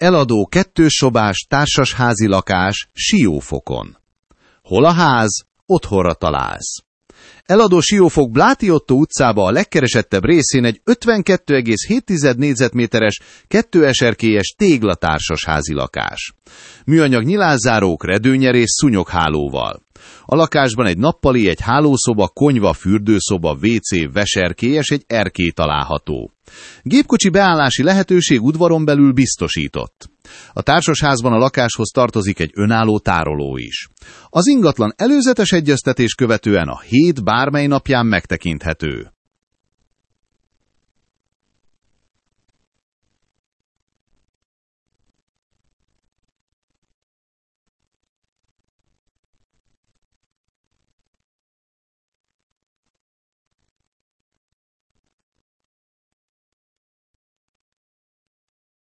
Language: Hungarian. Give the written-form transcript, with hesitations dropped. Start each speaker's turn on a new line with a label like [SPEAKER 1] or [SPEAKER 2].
[SPEAKER 1] Eladó kettőssobás társasházi lakás Siófokon. Hol a ház? Otthonra találsz. Eladó Siófok Bláti Ottó utcába a legkeresettebb részén egy 52,7 négyzetméteres, 2 eserkélyes téglatársasházi lakás. Műanyag nyilászárók, redőnyerész szúnyoghálóval. A lakásban egy nappali, egy hálószoba, konyva, fürdőszoba, WC, veserkély és egy erkély található. Gépkocsi beállási lehetőség udvaron belül biztosított. A társasházban a lakáshoz tartozik egy önálló tároló is. Az ingatlan előzetes egyeztetés követően a hét bármely napján megtekinthető.